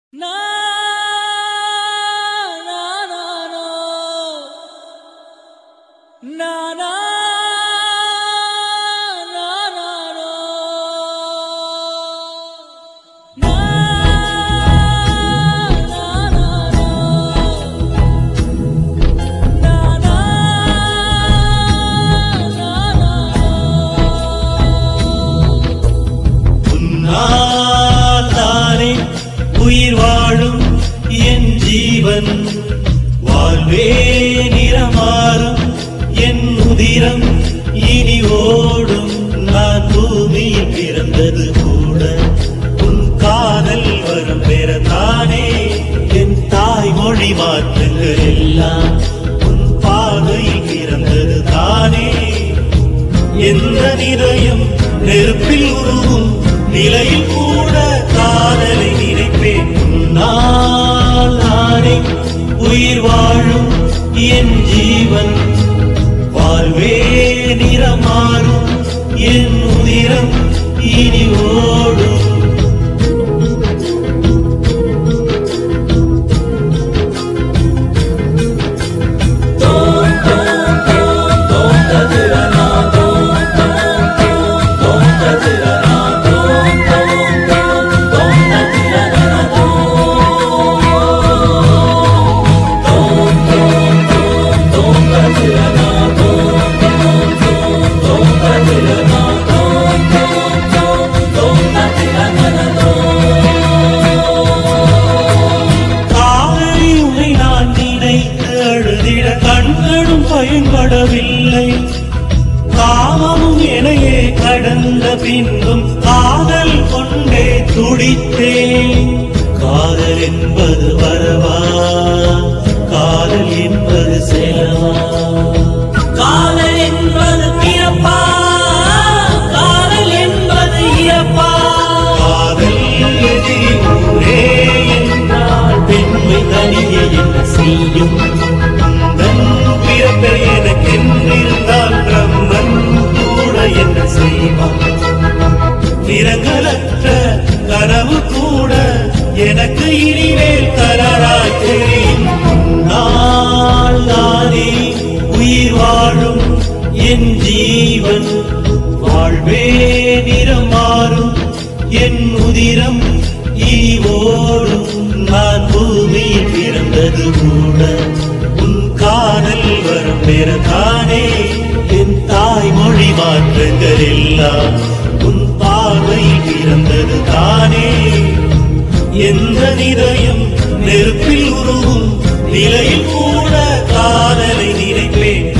உயிர் வாழும் என் ஜீவன் வாழ்வே நிறமாறும் என் உதிரம் இனி ஓடும். நான் பூமியில் பிறந்தது கூட உன் காதல் வரும் பெறத்தானே. என் தாய்மொழி மாற்றங்கள் எல்லாம் உன் பாதையில் பிறந்தது தானே. எந்த நிலையம் நெருப்பில் உருவும் நிலையில் கூட காதலை நினைப்பேன். நானே உயிர் வாழும் என் ஜீவன் வாழ்வே நிறமாறும் என் உதிரம் இனி ஓடும். கண்களும் பயன்படவில்லை, காமமும் எனையே கடந்த பின்பும் காதல் கொண்டே துடித்தேன். காதல் என்பது வரவா, காதல் என்பது செலவா, காதல் என்பது பிறப்பா, காதல் என்பது இறப்பா. காதல் ஊரே என்றால் பெண்மை தனியே என்ன செய்யும்? எனக்கென்றிருந்தால் பிரம்மன் கூட என்ன செய்வான்? நிறங்களற்ற கனவு கூட எனக்கு இனிமேல் கலராய் தெரியும். நானே உயிர் வாழும் என் ஜீவன் வாழ்வே நிறம் மாறும் என் உதிரம் இனி ஓடும். நான் பூமியில் பிறந்தது கூட உன் காதல் வரும் பெறத்தானே. என் தாய்மொழி மாற்றங்கள் எல்லாம் உன் பார்வையில் பிறந்தது தானே. எந்த நிலையம் நெருப்பில் உருவும் நிலையில் கூட காதலை நினைப்பேன்.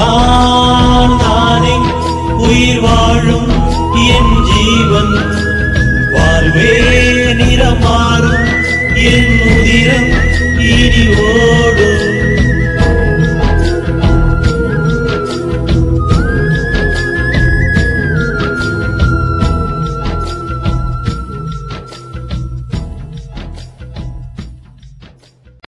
நானே உயிர் வாழும் என் ஜீவன் வாழ்வே நிறமாறும் என் உதிரம் இனி ஓடும்.